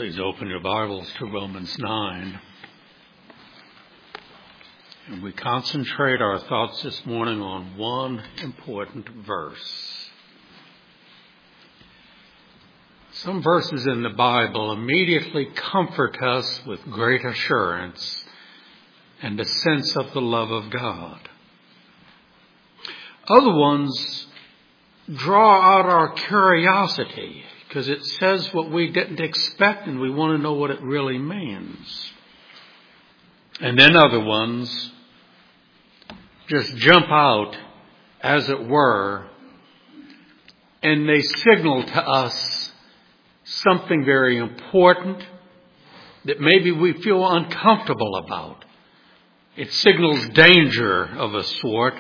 Please open your Bibles to Romans 9. And we concentrate our thoughts this morning on one important verse. Some verses in the Bible immediately comfort us with great assurance and a sense of the love of God. Other ones draw out our curiosity because it says what we didn't expect and we want to know what it really means. And then other ones just jump out, as it were, and they signal to us something very important that maybe we feel uncomfortable about. It signals danger of a sort,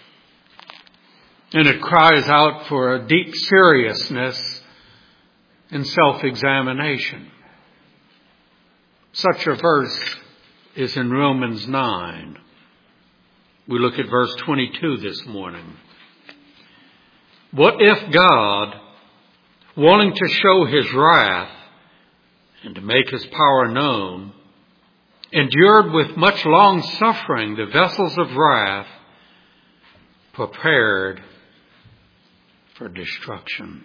and it cries out for a deep seriousness and self-examination. Such a verse is in Romans 9. We look at verse 22 this morning. What if God, wanting to show his wrath and to make his power known, endured with much long suffering the vessels of wrath prepared for destruction?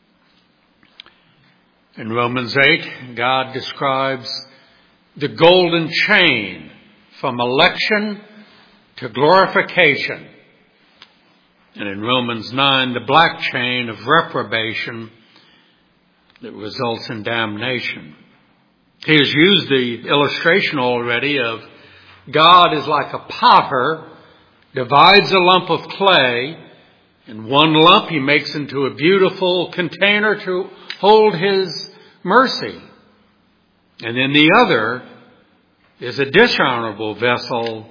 In Romans 8, God describes the golden chain from election to glorification. And in Romans 9, the black chain of reprobation that results in damnation. He has used the illustration already of God is like a potter, divides a lump of clay, and one lump he makes into a beautiful container to hold his mercy. And then the other is a dishonorable vessel,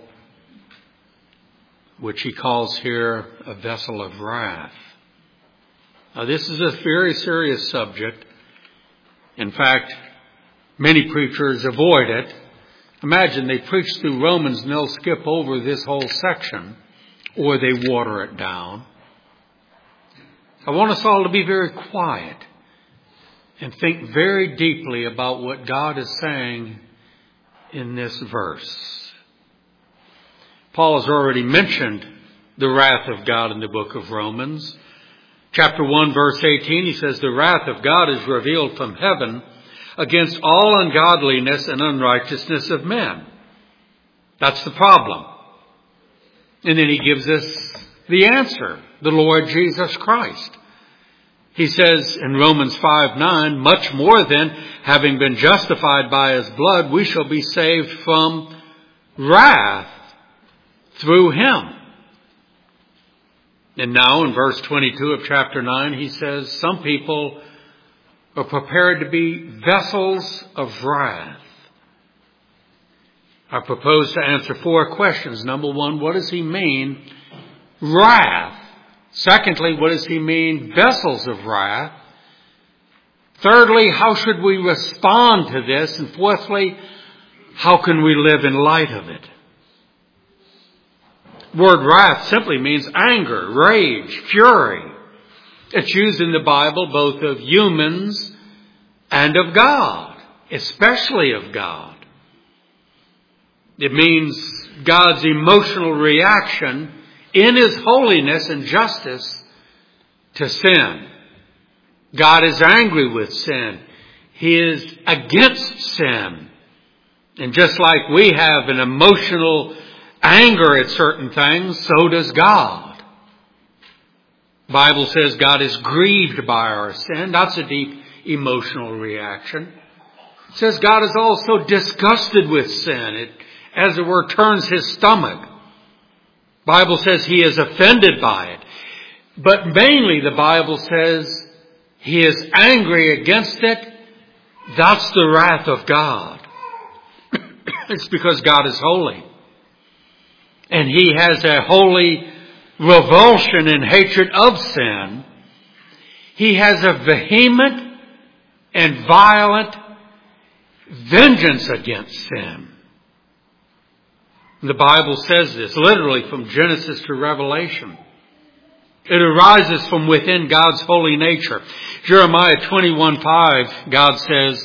which he calls here a vessel of wrath. Now, this is a very serious subject. In fact, many preachers avoid it. Imagine they preach through Romans and they'll skip over this whole section, or they water it down. I want us all to be very quiet and think very deeply about what God is saying in this verse. Paul has already mentioned the wrath of God in the book of Romans. Chapter 1, verse 18, he says, the wrath of God is revealed from heaven against all ungodliness and unrighteousness of men. That's the problem. And then he gives us the answer, the Lord Jesus Christ. He says in Romans 5:9, much more then, having been justified by his blood, we shall be saved from wrath through him. And now in verse 22 of chapter 9, he says some people are prepared to be vessels of wrath. I propose to answer 4 questions. Number 1, what does he mean, wrath? Secondly, what does he mean, vessels of wrath? Thirdly, how should we respond to this? And fourthly, how can we live in light of it? The word wrath simply means anger, rage, fury. It's used in the Bible both of humans and of God, especially of God. It means God's emotional reaction in his holiness and justice to sin. God is angry with sin. He is against sin. And just like we have an emotional anger at certain things, so does God. The Bible says God is grieved by our sin. That's a deep emotional reaction. It says God is also disgusted with sin. It, as it were, turns his stomach. The Bible says he is offended by it. But mainly the Bible says he is angry against it. That's the wrath of God. It's because God is holy. And he has a holy revulsion and hatred of sin. He has a vehement and violent vengeance against sin. The Bible says this literally from Genesis to Revelation. It arises from within God's holy nature. Jeremiah 21:5, God says,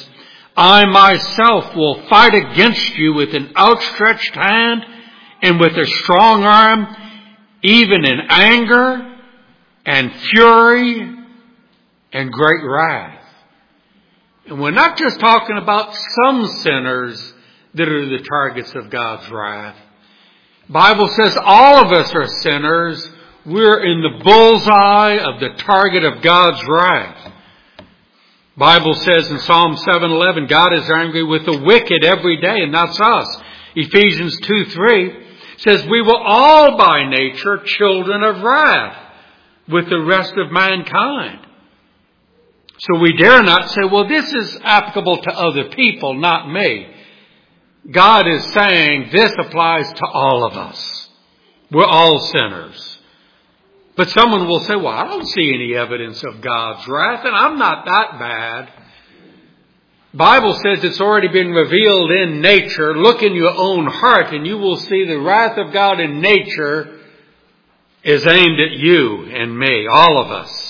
I myself will fight against you with an outstretched hand and with a strong arm, even in anger and fury and great wrath. And we're not just talking about some sinners that are the targets of God's wrath. The Bible says all of us are sinners. We're in the bullseye of the target of God's wrath. The Bible says in Psalm 7:11, God is angry with the wicked every day, and that's us. Ephesians 2:3 says we will all by nature children of wrath with the rest of mankind. So we dare not say, well, this is applicable to other people, not me. God is saying this applies to all of us. We're all sinners. But someone will say, well, I don't see any evidence of God's wrath, and I'm not that bad. The Bible says it's already been revealed in nature. Look in your own heart, and you will see the wrath of God in nature is aimed at you and me, all of us.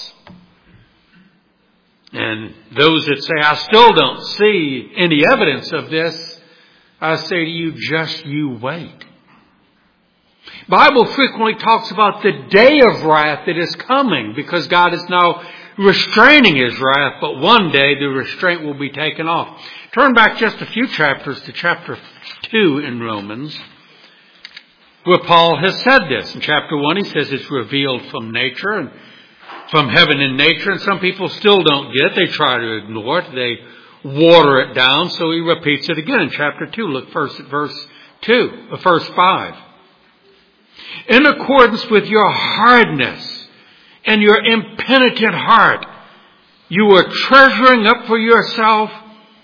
And those that say, I still don't see any evidence of this, I say to you, just you wait. The Bible frequently talks about the day of wrath that is coming because God is now restraining His wrath, but one day the restraint will be taken off. Turn back just a few chapters to chapter 2 in Romans, where Paul has said this. In chapter 1 he says it's revealed from nature and from heaven in nature, and some people still don't get it. They try to ignore it. They water it down, so he repeats it again in chapter 2. Look first at verse 5. In accordance with your hardness and your impenitent heart, you are treasuring up for yourself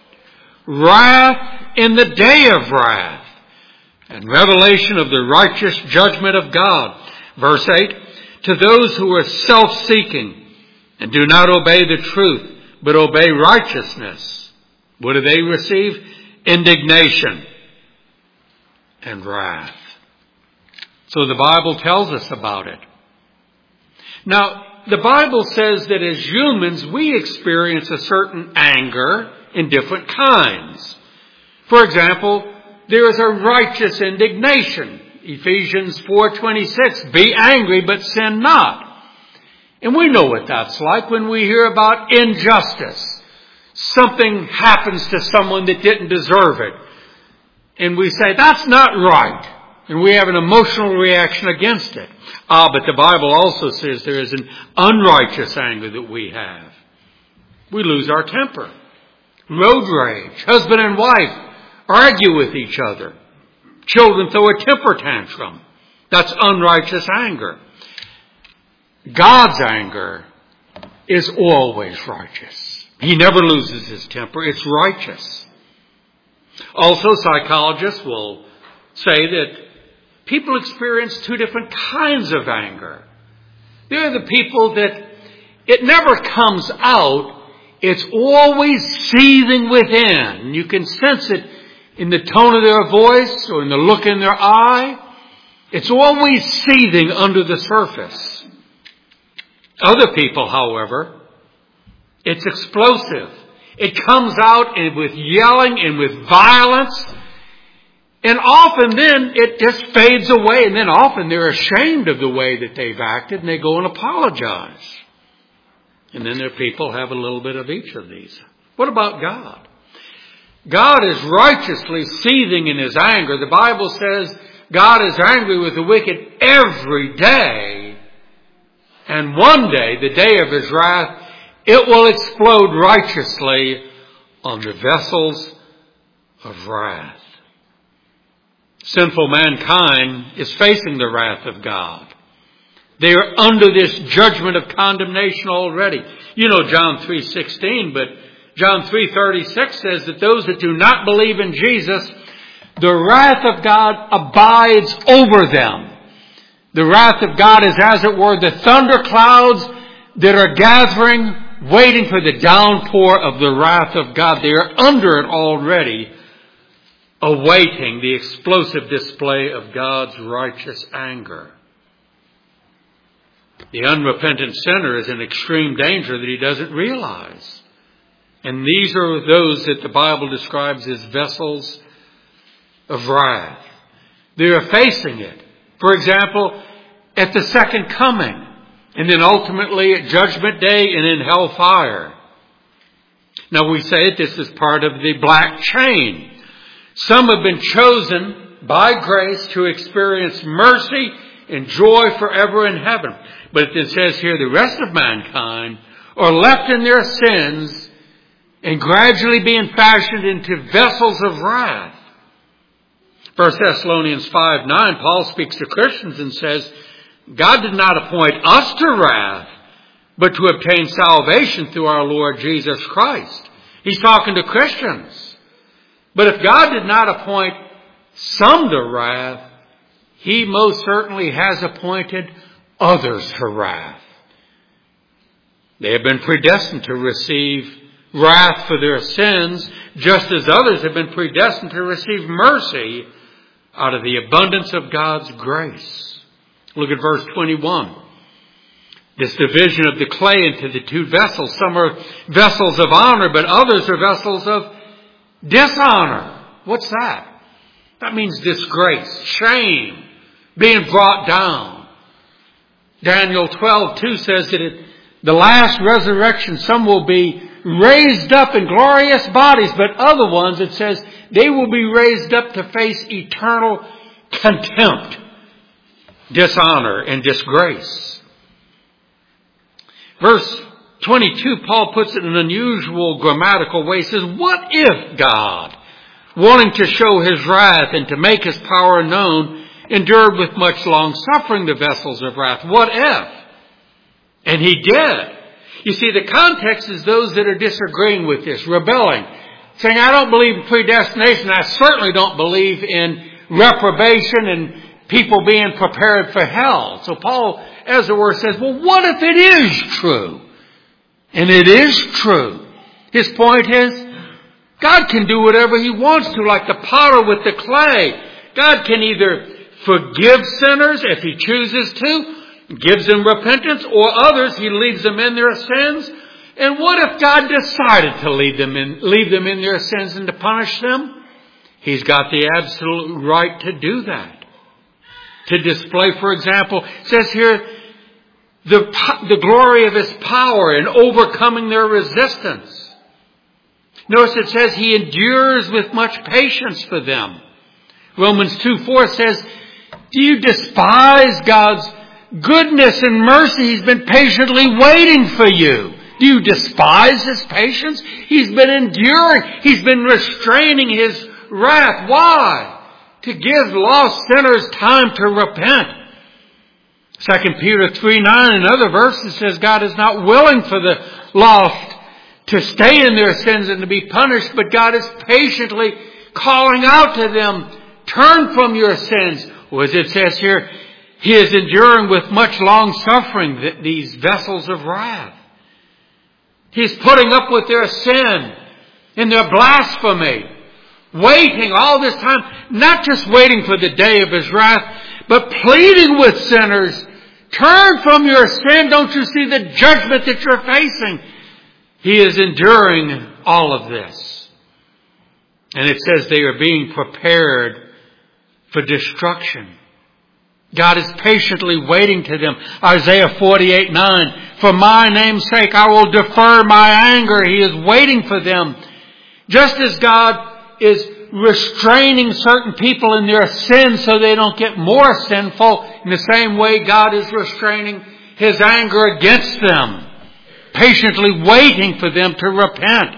wrath in the day of wrath and revelation of the righteous judgment of God. Verse 8, to those who are self-seeking and do not obey the truth, but obey righteousness, what do they receive? Indignation and wrath. So the Bible tells us about it. Now, the Bible says that as humans, we experience a certain anger in different kinds. For example, there is a righteous indignation. Ephesians 4:26, be angry but sin not. And we know what that's like when we hear about injustice. Something happens to someone that didn't deserve it. And we say, that's not right. And we have an emotional reaction against it. But the Bible also says there is an unrighteous anger that we have. We lose our temper. Road rage. Husband and wife argue with each other. Children throw a temper tantrum. That's unrighteous anger. God's anger is always righteous. He never loses his temper. It's righteous. Also, psychologists will say that people experience two different kinds of anger. There are the people that it never comes out. It's always seething within. You can sense it in the tone of their voice or in the look in their eye. It's always seething under the surface. Other people, however, it's explosive. It comes out with yelling and with violence. And often then it just fades away. And then often they're ashamed of the way that they've acted and they go and apologize. And then their people have a little bit of each of these. What about God? God is righteously seething in his anger. The Bible says God is angry with the wicked every day. And one day, the day of his wrath, it will explode righteously on the vessels of wrath. Sinful mankind is facing the wrath of God. They are under this judgment of condemnation already. You know John 3:16, but John 3:36 says that those that do not believe in Jesus, the wrath of God abides over them. The wrath of God is, as it were, the thunder clouds that are gathering, waiting for the downpour of the wrath of God. They are under it already, awaiting the explosive display of God's righteous anger. The unrepentant sinner is in extreme danger that he doesn't realize. And these are those that the Bible describes as vessels of wrath. They are facing it. For example, at the second coming, and then ultimately at Judgment Day and in hellfire. Now we say that this is part of the black chain. Some have been chosen by grace to experience mercy and joy forever in heaven. But it says here the rest of mankind are left in their sins and gradually being fashioned into vessels of wrath. 1 Thessalonians 5:9, Paul speaks to Christians and says, God did not appoint us to wrath, but to obtain salvation through our Lord Jesus Christ. He's talking to Christians. But if God did not appoint some to wrath, He most certainly has appointed others to wrath. They have been predestined to receive wrath for their sins, just as others have been predestined to receive mercy out of the abundance of God's grace. Look at verse 21. This division of the clay into the two vessels. Some are vessels of honor, but others are vessels of dishonor. What's that? That means disgrace, shame, being brought down. Daniel 12:2 says that at the last resurrection, some will be raised up in glorious bodies, but other ones, it says, they will be raised up to face eternal contempt, dishonor, and disgrace. Verse 22, Paul puts it in an unusual grammatical way. He says, what if God, wanting to show His wrath and to make His power known, endured with much long suffering the vessels of wrath? What if? And He did. You see, the context is those that are disagreeing with this, rebelling, saying, I don't believe in predestination. I certainly don't believe in reprobation and people being prepared for hell. So Paul, as it were, says, well, what if it is true? And it is true. His point is, God can do whatever He wants to, like the potter with the clay. God can either forgive sinners if He chooses to, gives them repentance, or others He leaves them in their sins. And what if God decided to leave them in their sins and to punish them? He's got the absolute right to do that. To display, for example, it says here, the glory of His power in overcoming their resistance. Notice it says He endures with much patience for them. Romans 2:4 says, do you despise God's goodness and mercy? He's been patiently waiting for you. Do you despise His patience? He's been enduring. He's been restraining His wrath. Why? To give lost sinners time to repent. 2 Peter 3:9 and other verses says God is not willing for the lost to stay in their sins and to be punished, but God is patiently calling out to them, turn from your sins. Or as it says here, He is enduring with much long suffering these vessels of wrath. He's putting up with their sin and their blasphemy, waiting all this time, not just waiting for the day of His wrath, but pleading with sinners, turn from your sin. Don't you see the judgment that you're facing? He is enduring all of this. And it says they are being prepared for destruction. God is patiently waiting to them. Isaiah 48:9, for my name's sake I will defer my anger. He is waiting for them. Just as God is restraining certain people in their sins so they don't get more sinful, in the same way God is restraining His anger against them, patiently waiting for them to repent.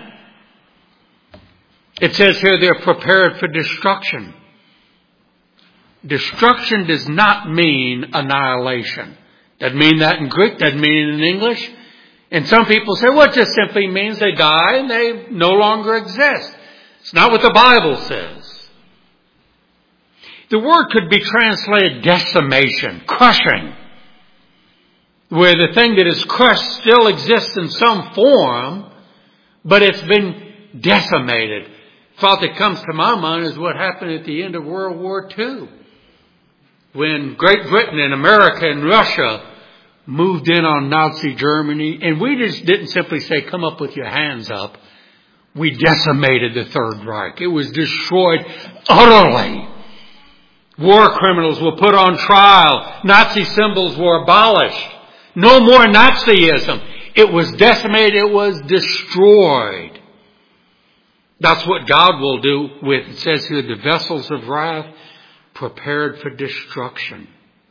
It says here they're prepared for destruction. Destruction does not mean annihilation. Doesn't mean that in Greek, doesn't mean it in English. And some people say, well, it just simply means they die and they no longer exist. It's not what the Bible says. The word could be translated decimation, crushing, where the thing that is crushed still exists in some form, but it's been decimated. The thought that comes to my mind is what happened at the end of World War II, when Great Britain and America and Russia moved in on Nazi Germany, and we just didn't simply say, come up with your hands up. We decimated the Third Reich. It was destroyed utterly. War criminals were put on trial. Nazi symbols were abolished. No more Nazism. It was decimated. It was destroyed. That's what God will do with, it says here, the vessels of wrath prepared for destruction.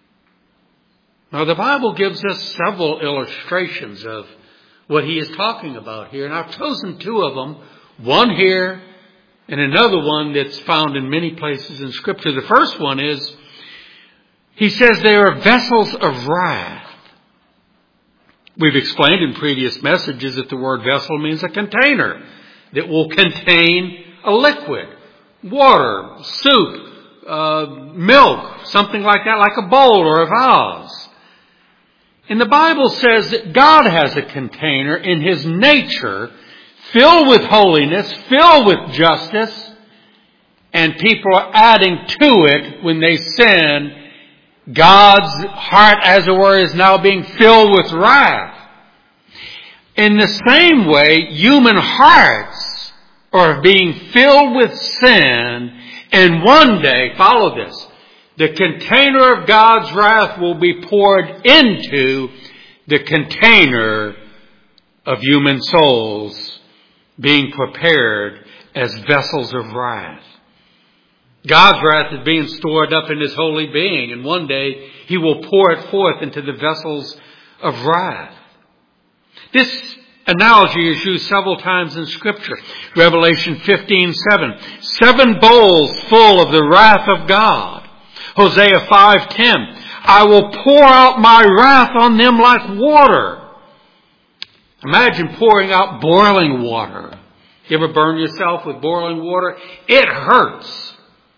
Now the Bible gives us several illustrations of what he is talking about here. And I've chosen two of them. One here and another one that's found in many places in Scripture. The first one is, he says they are vessels of wrath. We've explained in previous messages that the word vessel means a container that will contain a liquid, water, soup, milk, something like that, like a bowl or a vase. And the Bible says that God has a container in His nature filled with holiness, filled with justice, and people are adding to it when they sin. God's heart, as it were, is now being filled with wrath. In the same way, human hearts are being filled with sin, and one day, follow this, the container of God's wrath will be poured into the container of human souls being prepared as vessels of wrath. God's wrath is being stored up in His holy being, and one day He will pour it forth into the vessels of wrath. This analogy is used several times in Scripture. Revelation 15:7. 7 bowls full of the wrath of God. Hosea 5:10. I will pour out my wrath on them like water. Imagine pouring out boiling water. You ever burn yourself with boiling water? It hurts.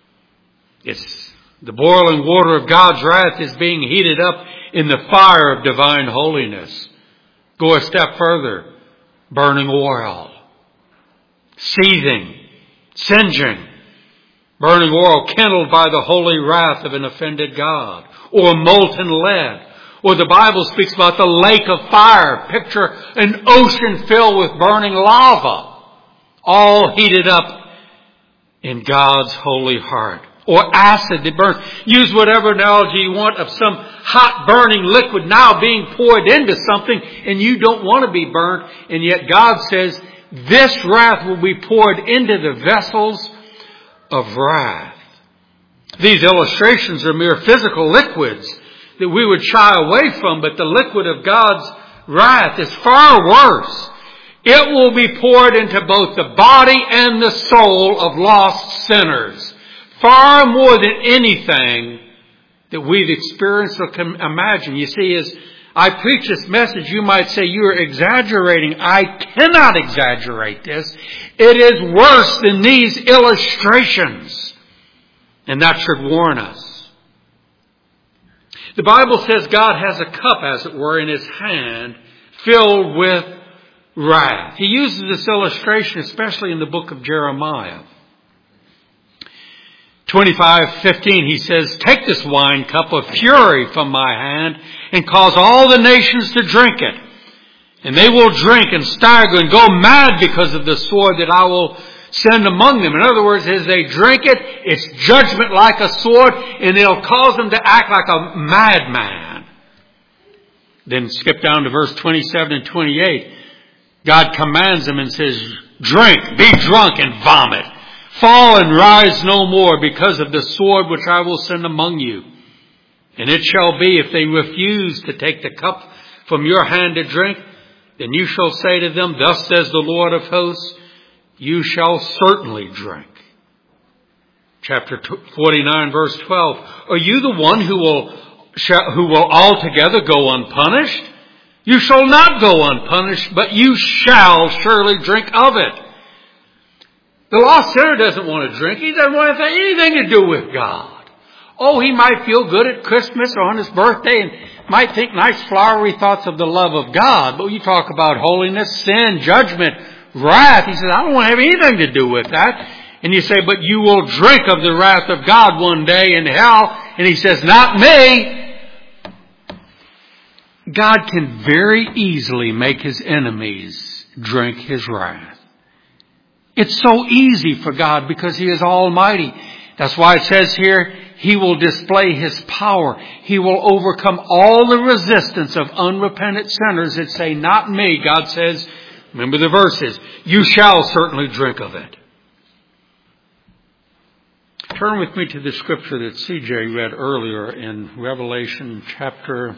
It's the boiling water of God's wrath is being heated up in the fire of divine holiness. Go a step further. Burning oil. Seething. Singeing. Burning oil kindled by the holy wrath of an offended God. Or molten lead. Or the Bible speaks about the lake of fire. Picture an ocean filled with burning lava. All heated up in God's holy heart. Or acid that burns. Use whatever analogy you want of some hot burning liquid now being poured into something and you don't want to be burnt. And yet God says this wrath will be poured into the vessels of wrath. These illustrations are mere physical liquids that we would shy away from, but the liquid of God's wrath is far worse. It will be poured into both the body and the soul of lost sinners. Far more than anything that we've experienced or can imagine. You see, as I preach this message, you might say you're exaggerating. I cannot exaggerate this. It is worse than these illustrations. And that should warn us. The Bible says God has a cup, as it were, in His hand filled with wrath. He uses this illustration, especially in the book of Jeremiah. 25:15, he says, take this wine cup of fury from my hand and cause all the nations to drink it. And they will drink and stagger and go mad because of the sword that I will send among them. In other words, as they drink it, it's judgment like a sword, and it'll cause them to act like a madman. Then skip down to verse 27 and 28. God commands them and says, drink, be drunk, and vomit. Fall and rise no more because of the sword which I will send among you. And it shall be, if they refuse to take the cup from your hand to drink, then you shall say to them, thus says the Lord of hosts, you shall certainly drink. Chapter 49, verse 12. Are you the one who will altogether go unpunished? You shall not go unpunished, but you shall surely drink of it. The lost sinner doesn't want to drink. He doesn't want to have anything to do with God. Oh, he might feel good at Christmas or on his birthday and might think nice flowery thoughts of the love of God. But you talk about holiness, sin, judgment, wrath. He says, I don't want to have anything to do with that. And you say, but you will drink of the wrath of God one day in hell. And he says, not me. God can very easily make His enemies drink His wrath. It's so easy for God because He is almighty. That's why it says here, He will display His power. He will overcome all the resistance of unrepentant sinners that say, not me. God says, remember the verses, you shall certainly drink of it. Turn with me to the scripture that C.J. read earlier in Revelation chapter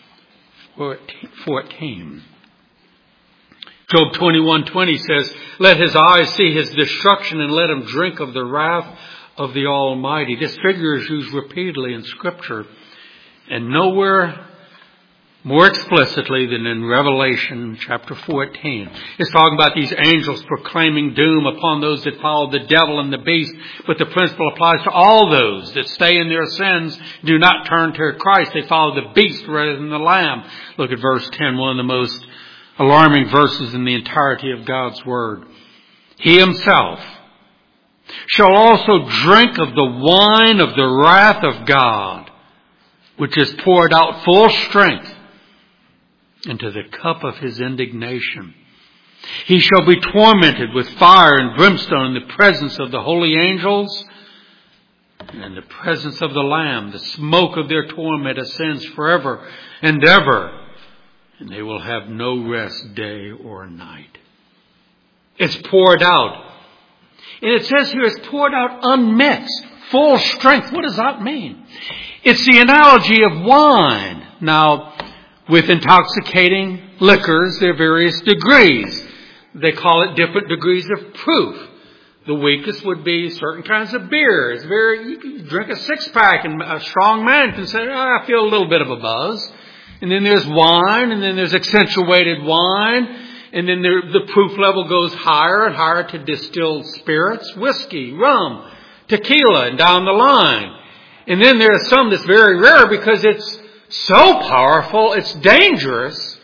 14. Job 21:20 says, let his eyes see his destruction and let him drink of the wrath of the Almighty. This figure is used repeatedly in Scripture and nowhere more explicitly than in Revelation chapter 14. It's talking about these angels proclaiming doom upon those that follow the devil and the beast, but the principle applies to all those that stay in their sins, do not turn to Christ. They follow the beast rather than the Lamb. Look at verse 10, one of the most alarming verses in the entirety of God's Word. He Himself shall also drink of the wine of the wrath of God, which is poured out full strength into the cup of His indignation. He shall be tormented with fire and brimstone in the presence of the holy angels and in the presence of the Lamb. The smoke of their torment ascends forever and ever, and they will have no rest day or night. It's poured out. And it says here it's poured out unmixed, full strength. What does that mean? It's the analogy of wine. Now, with intoxicating liquors, there are various degrees. They call it different degrees of proof. The weakest would be certain kinds of beer. You can drink a 6-pack and a strong man can say, I feel a little bit of a buzz. And then there's wine, and then there's accentuated wine. And then the proof level goes higher and higher to distilled spirits, whiskey, rum, tequila, and down the line. And then there's some that's very rare because it's so powerful, it's dangerous.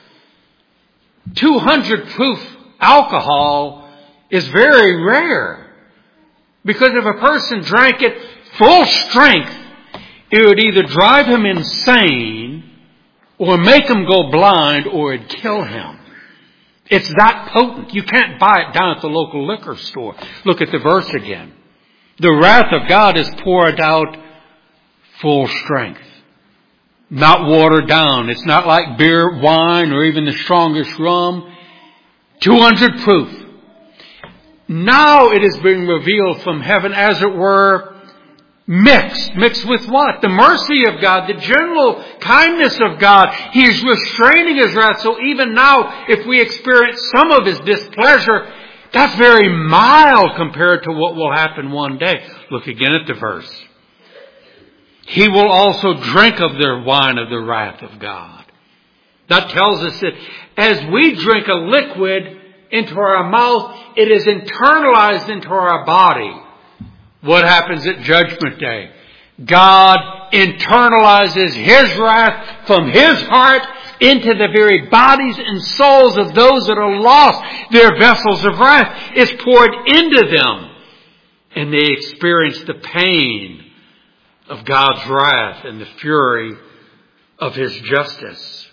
200 proof alcohol is very rare. Because if a person drank it full strength, it would either drive him insane or make him go blind or it'd kill him. It's that potent. You can't buy it down at the local liquor store. Look at the verse again. The wrath of God is poured out full strength. Not watered down. It's not like beer, wine, or even the strongest rum. 200 proof. Now it is being revealed from heaven, as it were, mixed. Mixed with what? The mercy of God, the general kindness of God. He is restraining His wrath. So even now, if we experience some of His displeasure, that's very mild compared to what will happen one day. Look again at the verse. He will also drink of their wine of the wrath of God. That tells us that as we drink a liquid into our mouth, it is internalized into our body. What happens at Judgment Day? God internalizes His wrath from His heart into the very bodies and souls of those that are lost. Their vessels of wrath is poured into them. And they experience the pain of God's wrath and the fury of His justice.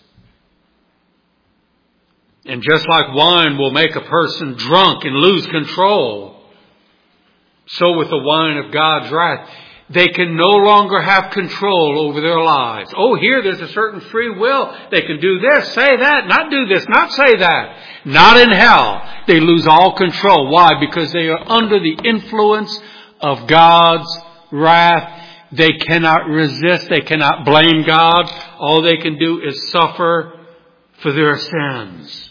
And just like wine will make a person drunk and lose control, so with the wine of God's wrath, they can no longer have control over their lives. Oh, here there's a certain free will. They can do this, say that, not do this, not say that. Not in hell. They lose all control. Why? Because they are under the influence of God's wrath. They cannot resist. They cannot blame God. All they can do is suffer for their sins.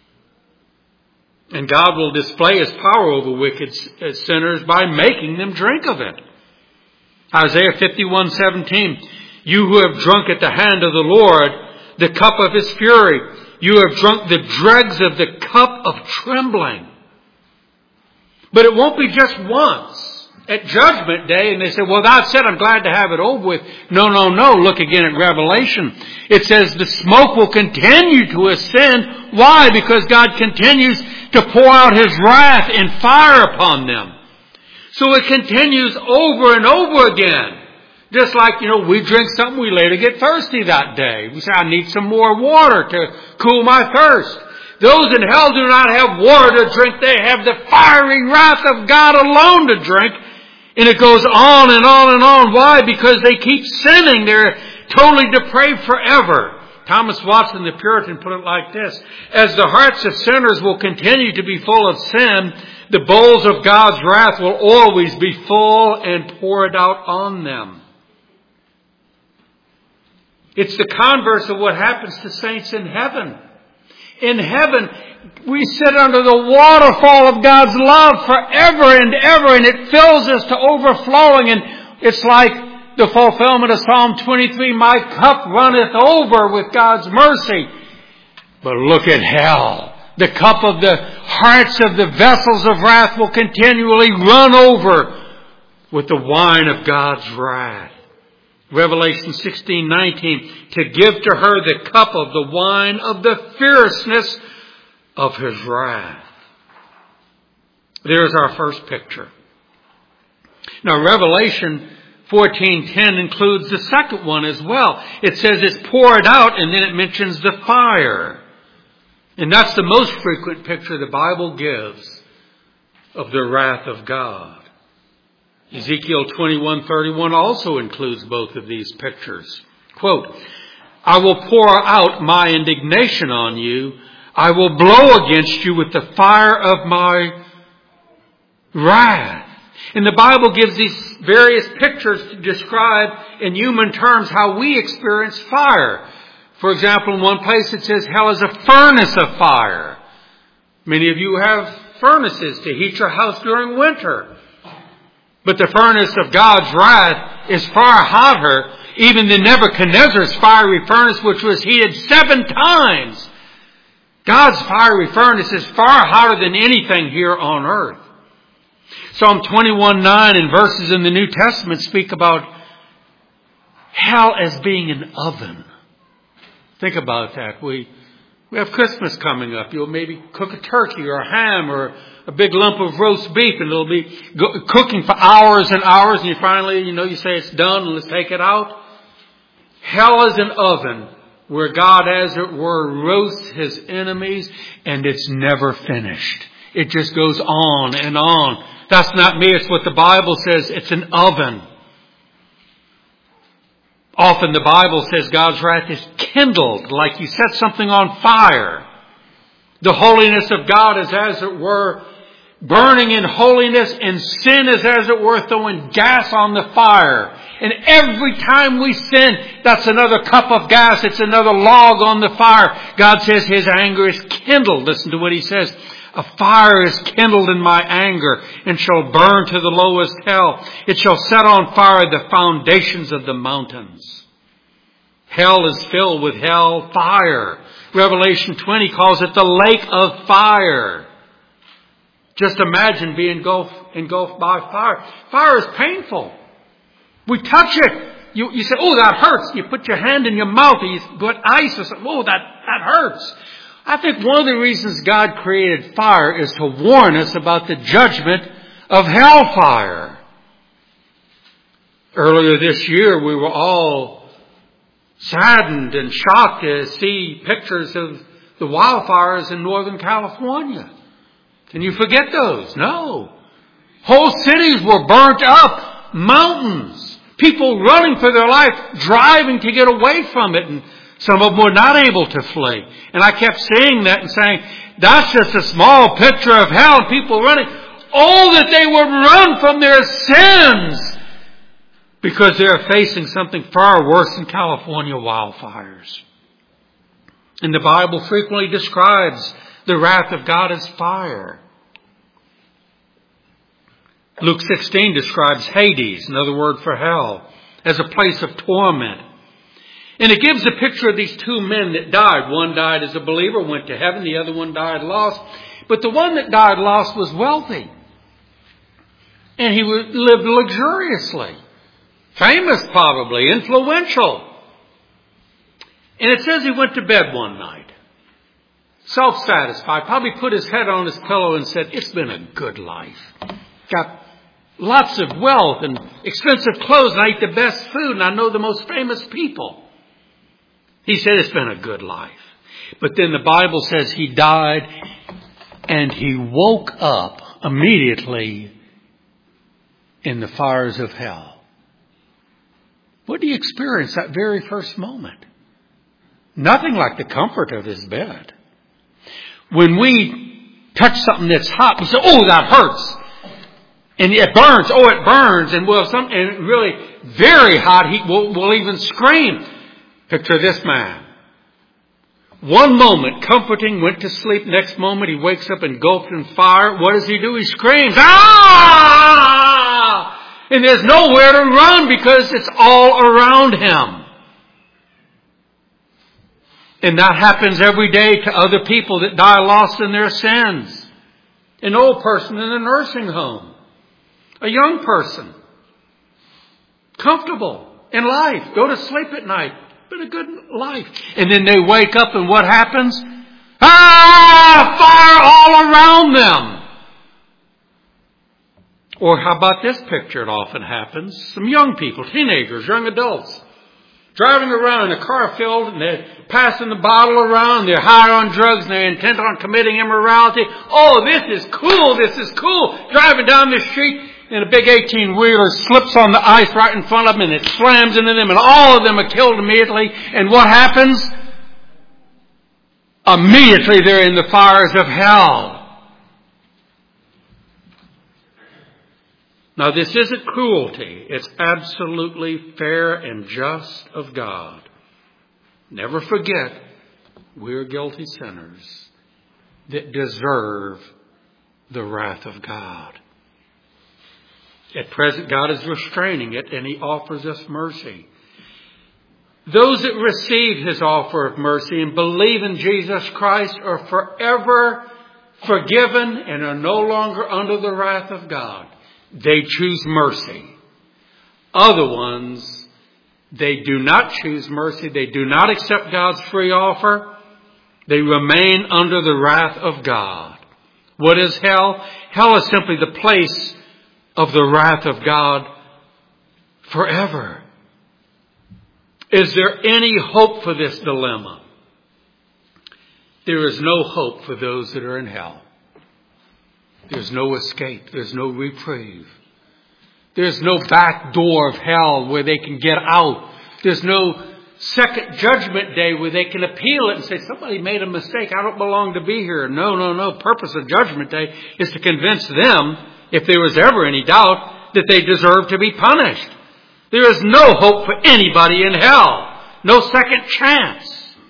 And God will display His power over wicked sinners by making them drink of it. Isaiah 51:17. You who have drunk at the hand of the Lord the cup of His fury, you have drunk the dregs of the cup of trembling. But it won't be just once. At Judgment Day, and they say, well, that's it, I'm glad to have it over with. No. Look again at Revelation. It says the smoke will continue to ascend. Why? Because God continues to pour out His wrath and fire upon them. So it continues over and over again. Just like, we drink something, we later get thirsty that day. We say, I need some more water to cool my thirst. Those in hell do not have water to drink. They have the fiery wrath of God alone to drink. And it goes on and on and on. Why? Because they keep sinning. They're totally depraved forever. Thomas Watson, the Puritan, put it like this: as the hearts of sinners will continue to be full of sin, the bowls of God's wrath will always be full and poured out on them. It's the converse of what happens to saints in heaven. In heaven, we sit under the waterfall of God's love forever and ever, and it fills us to overflowing. And it's like the fulfillment of Psalm 23, my cup runneth over with God's mercy. But look at hell. The cup of the hearts of the vessels of wrath will continually run over with the wine of God's wrath. Revelation 16:19, to give to her the cup of the wine of the fierceness of His wrath. There's our first picture. Now Revelation 14:10 includes the second one as well. It says it's poured out, and then it mentions the fire. And that's the most frequent picture the Bible gives of the wrath of God. Ezekiel 21:31 also includes both of these pictures. Quote, I will pour out my indignation on you. I will blow against you with the fire of my wrath. And the Bible gives these various pictures to describe in human terms how we experience fire. For example, in one place it says hell is a furnace of fire. Many of you have furnaces to heat your house during winter. But the furnace of God's wrath is far hotter, even than Nebuchadnezzar's fiery furnace, which was heated 7 times. God's fiery furnace is far hotter than anything here on earth. Psalm 21:9 and verses in the New Testament speak about hell as being an oven. Think about that. We have Christmas coming up. You'll maybe cook a turkey or a ham or a big lump of roast beef, and it'll be cooking for hours and hours, and you finally, you say it's done and let's take it out. Hell is an oven where God, as it were, roasts His enemies, and it's never finished. It just goes on and on. That's not me. It's what the Bible says. It's an oven. Often the Bible says God's wrath is kindled, like you set something on fire. The holiness of God is, as it were, burning in holiness, and sin is, as it were, throwing gas on the fire. And every time we sin, that's another cup of gas. It's another log on the fire. God says His anger is kindled. Listen to what He says. A fire is kindled in my anger and shall burn to the lowest hell. It shall set on fire the foundations of the mountains. Hell is filled with hell fire. Revelation 20 calls it the lake of fire. Just imagine being engulfed by fire. Fire is painful. We touch it. You say, oh, that hurts. You put your hand in your mouth and you put ice or something. Oh, that hurts. I think one of the reasons God created fire is to warn us about the judgment of hellfire. Earlier this year, we were all saddened and shocked to see pictures of the wildfires in Northern California. Can you forget those? No. Whole cities were burnt up. Mountains. People running for their life, driving to get away from it. And some of them were not able to flee. And I kept seeing that and saying, that's just a small picture of hell. And people running. Oh, that they would run from their sins. Because they're facing something far worse than California wildfires. And the Bible frequently describes the wrath of God as fire. Luke 16 describes Hades, another word for hell, as a place of torment. And it gives a picture of these 2 men that died. One died as a believer, went to heaven. The other one died lost. But the one that died lost was wealthy. And he lived luxuriously. Famous probably, influential. And it says he went to bed one night. Self-satisfied. Probably put his head on his pillow and said, it's been a good life. Got lots of wealth and expensive clothes, and I eat the best food, and I know the most famous people. He said it's been a good life. But then the Bible says he died and he woke up immediately in the fires of hell. What do you experience that very first moment? Nothing like the comfort of his bed. When we touch something that's hot, we say, oh, that hurts. And it burns. Oh, it burns. And and really very hot heat, we'll even scream. Picture this man. One moment, comforting, went to sleep. Next moment, he wakes up engulfed in fire. What does he do? He screams, ah! And there's nowhere to run because it's all around him. And that happens every day to other people that die lost in their sins. An old person in a nursing home. A young person. Comfortable in life. Go to sleep at night. But a good life. And then they wake up and what happens? Ah! Fire all around them. Or how about this picture? It often happens. Some young people, teenagers, young adults, driving around in a car filled and they're passing the bottle around. They're high on drugs and they're intent on committing immorality. Oh, this is cool. This is cool. Driving down the street and a big 18-wheeler slips on the ice right in front of them and it slams into them and all of them are killed immediately. And what happens? Immediately they're in the fires of hell. Now this isn't cruelty. It's absolutely fair and just of God. Never forget, we're guilty sinners that deserve the wrath of God. At present, God is restraining it and He offers us mercy. Those that receive His offer of mercy and believe in Jesus Christ are forever forgiven and are no longer under the wrath of God. They choose mercy. Other ones, they do not choose mercy. They do not accept God's free offer. They remain under the wrath of God. What is hell? Hell is simply the place of the wrath of God forever. Is there any hope for this dilemma? There is no hope for those that are in hell. There's no escape. There's no reprieve. There's no back door of hell where they can get out. There's no second judgment day where they can appeal it and say, somebody made a mistake. I don't belong to be here. No. Purpose of judgment day is to convince them, if there was ever any doubt, that they deserve to be punished. There is no hope for anybody in hell. No second chance.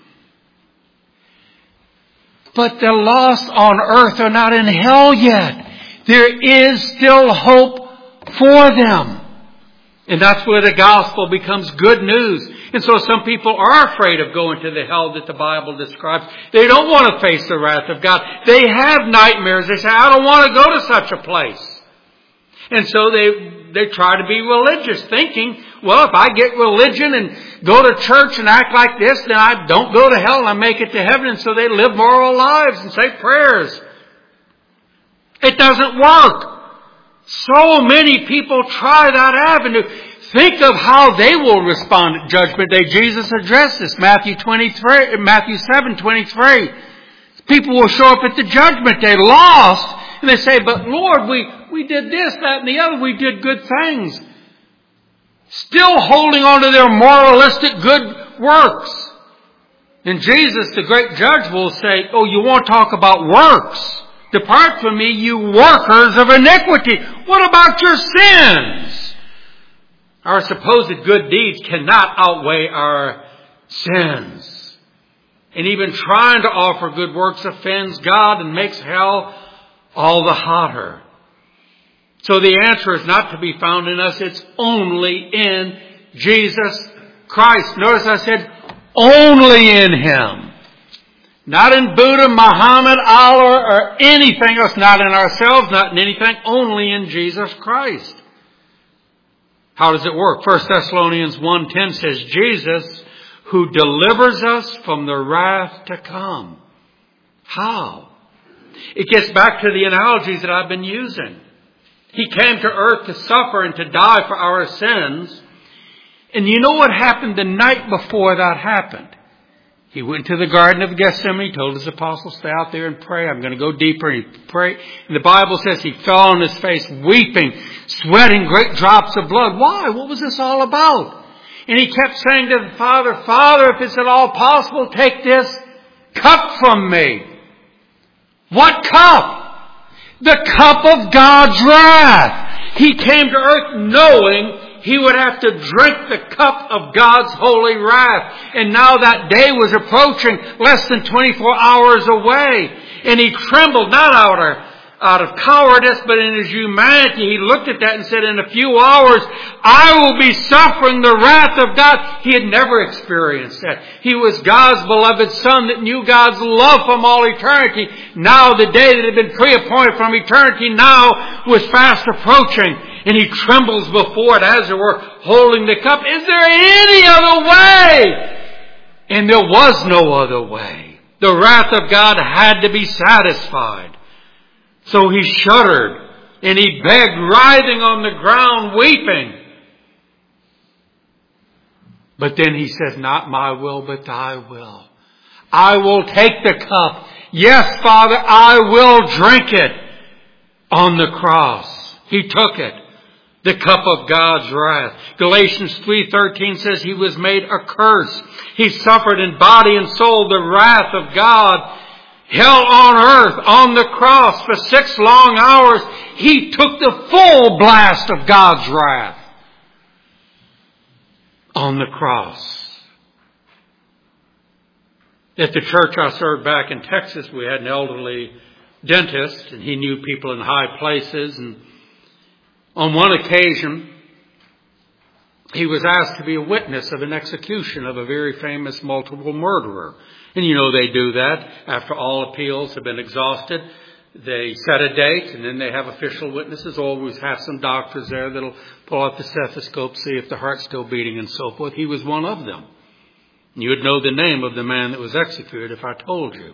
But the lost on earth are not in hell yet. There is still hope for them. And that's where the gospel becomes good news. And so some people are afraid of going to the hell that the Bible describes. They don't want to face the wrath of God. They have nightmares. They say, I don't want to go to such a place. And so they try to be religious, thinking, well, if I get religion and go to church and act like this, then I don't go to hell and I make it to heaven. And so they live moral lives and say prayers. It doesn't work. So many people try that avenue. Think of how they will respond at Judgment Day. Jesus addressed this, Matthew 7:23. People will show up at the Judgment Day lost. And they say, but Lord, we did this, that, and the other. We did good things. Still holding on to their moralistic good works. And Jesus, the great judge, will say, oh, you won't talk about works. Depart from me, you workers of iniquity. What about your sins? Our supposed good deeds cannot outweigh our sins. And even trying to offer good works offends God and makes hell all the hotter. So the answer is not to be found in us. It's only in Jesus Christ. Notice I said only in Him. Not in Buddha, Muhammad, Allah, or anything else. Not in ourselves, not in anything. Only in Jesus Christ. How does it work? 1 Thessalonians 1:10 says, Jesus, who delivers us from the wrath to come. How? It gets back to the analogies that I've been using. He came to earth to suffer and to die for our sins. And you know what happened the night before that happened? He went to the Garden of Gethsemane. He told his apostles, stay out there and pray. I'm going to go deeper. And he prayed. And the Bible says he fell on his face, weeping, sweating great drops of blood. Why? What was this all about? And he kept saying to the Father, Father, if it's at all possible, take this cup from me. What cup? The cup of God's wrath. He came to earth knowing he would have to drink the cup of God's holy wrath. And now that day was approaching, less than 24 hours away. And he trembled, not out of cowardice, but in his humanity. He looked at that and said, in a few hours, I will be suffering the wrath of God. He had never experienced that. He was God's beloved Son that knew God's love from all eternity. Now the day that had been pre-appointed from eternity now was fast approaching. And he trembles before it, as it were, holding the cup. Is there any other way? And there was no other way. The wrath of God had to be satisfied. So he shuddered and he begged, writhing on the ground, weeping. But then he said, not my will, but thy will. I will take the cup. Yes, Father, I will drink it. On the cross, he took it. The cup of God's wrath. Galatians 3:13 says he was made a curse. He suffered in body and soul the wrath of God. Hell on earth, on the cross for 6 long hours. He took the full blast of God's wrath on the cross. At the church I served back in Texas, we had an elderly dentist, and he knew people in high places. And on one occasion, he was asked to be a witness of an execution of a very famous multiple murderer. And you know they do that. After all appeals have been exhausted, they set a date, and then they have official witnesses. Always have some doctors there that'll pull out the stethoscope, see if the heart's still beating and so forth. He was one of them. And you would know the name of the man that was executed if I told you.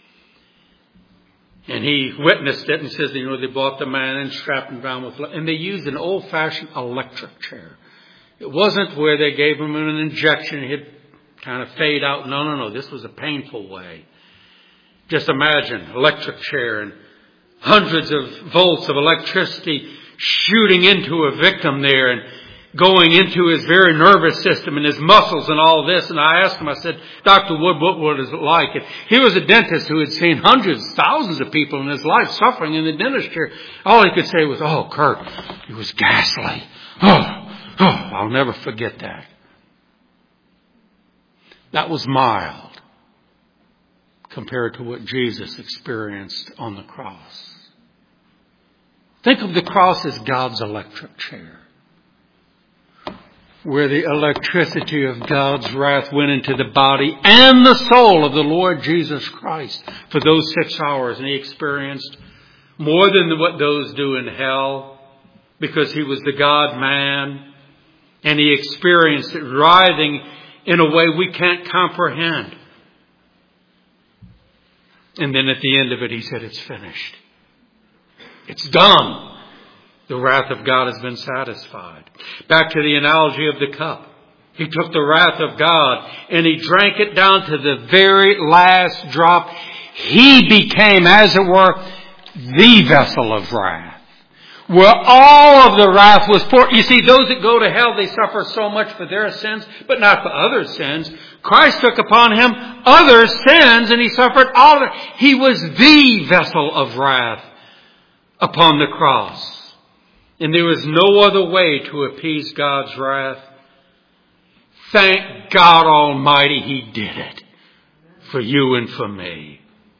And he witnessed it and says, they brought the man and strapped him down and they used an old-fashioned electric chair. It wasn't where they gave him an injection, he'd kind of fade out. No. This was a painful way. Just imagine, electric chair and hundreds of volts of electricity shooting into a victim there and going into his very nervous system and his muscles and all this. And I asked him, I said, Dr. Wood, what is it like? And he was a dentist who had seen hundreds, thousands of people in his life suffering in the dentist chair. All he could say was, oh, Kurt, it was ghastly. I'll never forget that. That was mild compared to what Jesus experienced on the cross. Think of the cross as God's electric chair, where the electricity of God's wrath went into the body and the soul of the Lord Jesus Christ for those 6 hours. And he experienced more than what those do in hell, because he was the God-man. And he experienced it writhing in a way we can't comprehend. And then at the end of it, he said, it's finished. It's done. The wrath of God has been satisfied. Back to the analogy of the cup. He took the wrath of God and he drank it down to the very last drop. He became, as it were, the vessel of wrath, where all of the wrath was poured. You see, those that go to hell, they suffer so much for their sins, but not for other sins. Christ took upon him other sins, and he suffered all of it. He was the vessel of wrath upon the cross. And there was no other way to appease God's wrath. Thank God Almighty, he did it for you and for me.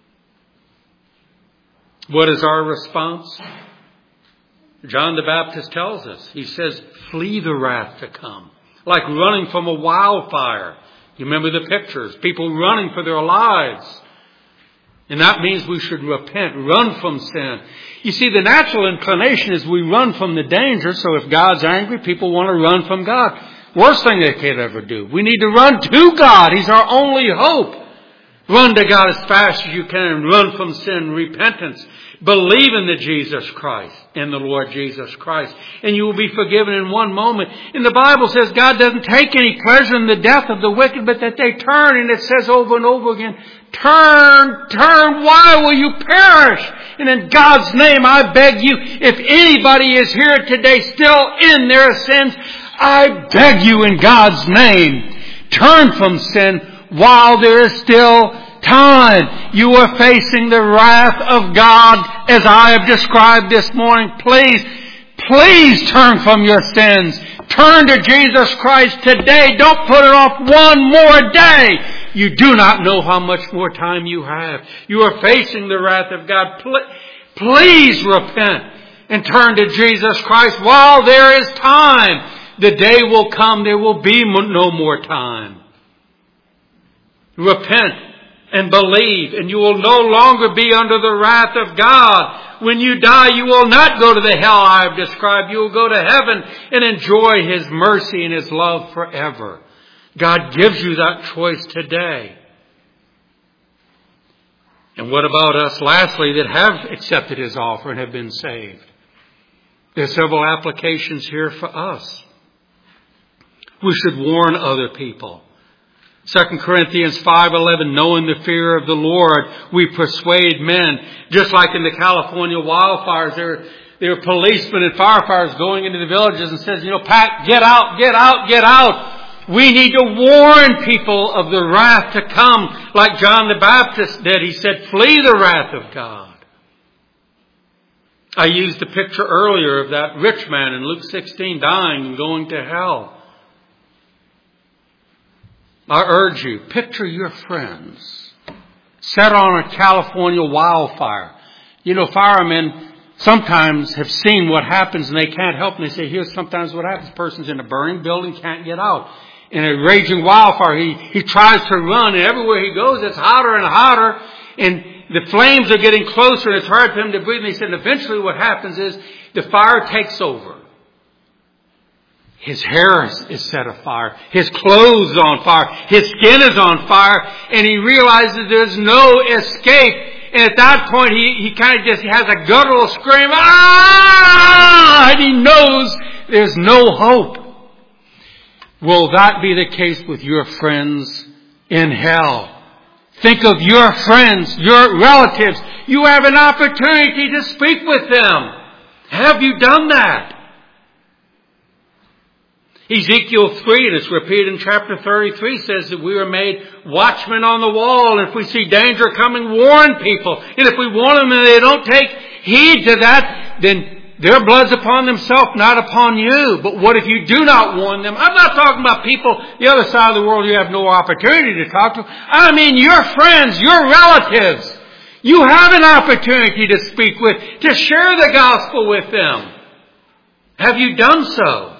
What is our response? John the Baptist tells us. He says, flee the wrath to come. Like running from a wildfire. You remember the pictures. People running for their lives. And that means we should repent, run from sin. You see, the natural inclination is we run from the danger. So if God's angry, people want to run from God. Worst thing they could ever do. We need to run to God. He's our only hope. Run to God as fast as you can. Run from sin, repentance. Believe in the Lord Jesus Christ, and you will be forgiven in one moment. And the Bible says God doesn't take any pleasure in the death of the wicked, but that they turn, and it says over and over again, turn, why will you perish? And in God's name, I beg you, if anybody is here today still in their sins, I beg you in God's name, turn from sin while there is still time. You are facing the wrath of God as I have described this morning. Please turn from your sins. Turn to Jesus Christ today. Don't put it off one more day. You do not know how much more time you have. You are facing the wrath of God. Please repent and turn to Jesus Christ while there is time. The day will come, there will be no more time. Repent and believe, and you will no longer be under the wrath of God. When you die, you will not go to the hell I have described. You will go to heaven and enjoy His mercy and His love forever. God gives you that choice today. And what about us, lastly, that have accepted His offer and have been saved? There are several applications here for us. We should warn other people. 2 Corinthians 5:11, knowing the fear of the Lord, we persuade men. Just like in the California wildfires, there were policemen and firefighters going into the villages and says, Pat, get out, get out, get out. We need to warn people of the wrath to come. Like John the Baptist did. He said, flee the wrath of God. I used the picture earlier of that rich man in Luke 16 dying and going to hell. I urge you, picture your friends set on a California wildfire. Firemen sometimes have seen what happens and they can't help. And they say, here's sometimes what happens. The person's in a burning building, can't get out. In a raging wildfire, he tries to run, and everywhere he goes, it's hotter and hotter. And the flames are getting closer, and it's hard for him to breathe. And they said, eventually what happens is the fire takes over. His hair is set afire. His clothes are on fire. His skin is on fire. And he realizes there's no escape. And at that point, he kind of just has a guttural scream. Ah! And he knows there's no hope. Will that be the case with your friends in hell? Think of your friends, your relatives. You have an opportunity to speak with them. Have you done that? Ezekiel 3, and it's repeated in chapter 33, says that we are made watchmen on the wall. And if we see danger coming, warn people. And if we warn them and they don't take heed to that, then their blood's upon themselves, not upon you. But what if you do not warn them? I'm not talking about people the other side of the world you have no opportunity to talk to. I mean your friends, your relatives. You have an opportunity to speak with, to share the gospel with them. Have you done so?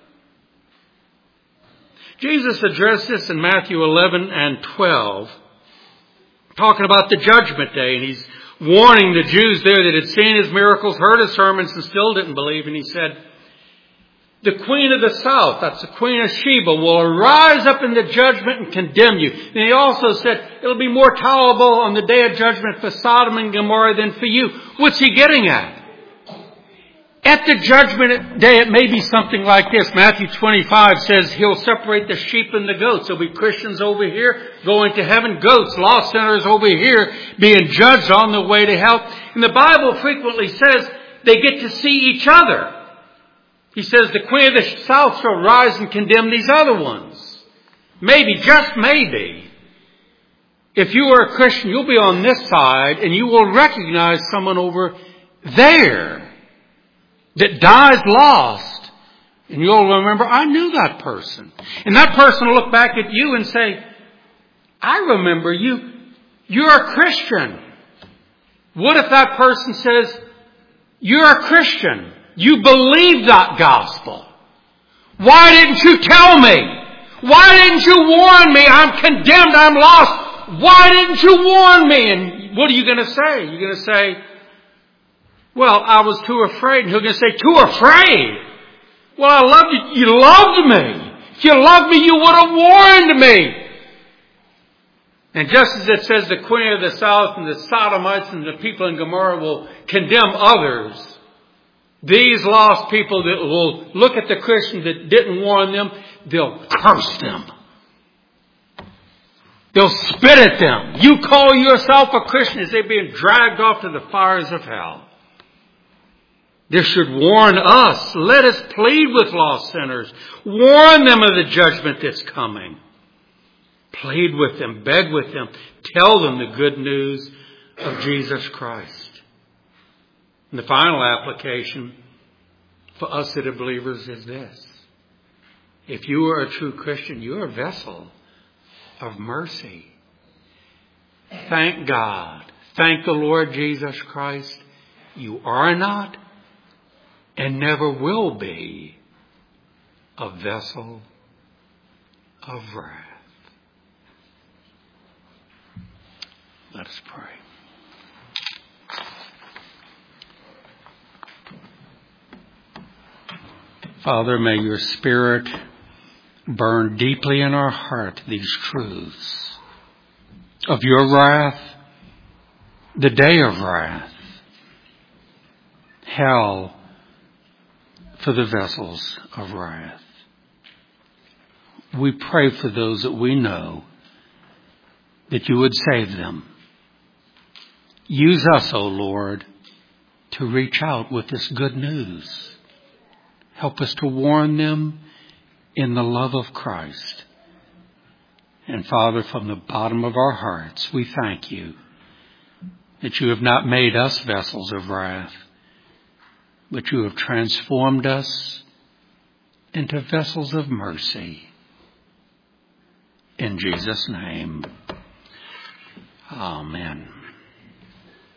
Jesus addressed this in Matthew 11 and 12, talking about the judgment day. And He's warning the Jews there that had seen His miracles, heard His sermons, and still didn't believe. And He said, the queen of the south, that's the queen of Sheba, will arise up in the judgment and condemn you. And He also said, it'll be more tolerable on the day of judgment for Sodom and Gomorrah than for you. What's He getting at? At the judgment day, it may be something like this. Matthew 25 says He'll separate the sheep and the goats. There'll be Christians over here going to heaven, goats, lost sinners over here being judged on the way to hell. And the Bible frequently says they get to see each other. He says the queen of the south shall rise and condemn these other ones. Maybe, just maybe, if you are a Christian, you'll be on this side and you will recognize someone over there that dies lost. And you'll remember, I knew that person. And that person will look back at you and say, I remember you. You're a Christian. What if that person says, you're a Christian. You believe that gospel. Why didn't you tell me? Why didn't you warn me? I'm condemned. I'm lost. Why didn't you warn me? And what are you going to say? You're going to say, well, I was too afraid. And he'll going to say, too afraid? Well, I loved you. You loved me. If you loved me, you would have warned me. And just as it says the queen of the south and the sodomites and the people in Gomorrah will condemn others, these lost people that will look at the Christian that didn't warn them, they'll curse them. They'll spit at them. You call yourself a Christian as they're being dragged off to the fires of hell. This should warn us. Let us plead with lost sinners. Warn them of the judgment that's coming. Plead with them. Beg with them. Tell them the good news of Jesus Christ. And the final application for us that are believers is this. If you are a true Christian, you are a vessel of mercy. Thank God. Thank the Lord Jesus Christ. You are not and never will be a vessel of wrath. Let us pray. Father, may your Spirit burn deeply in our heart these truths of your wrath, the day of wrath, hell for the vessels of wrath. We pray for those that we know, that you would save them. Use us, O Lord, to reach out with this good news. Help us to warn them in the love of Christ. And Father, from the bottom of our hearts, we thank you that you have not made us vessels of wrath, but you have transformed us into vessels of mercy. In Jesus' name, amen.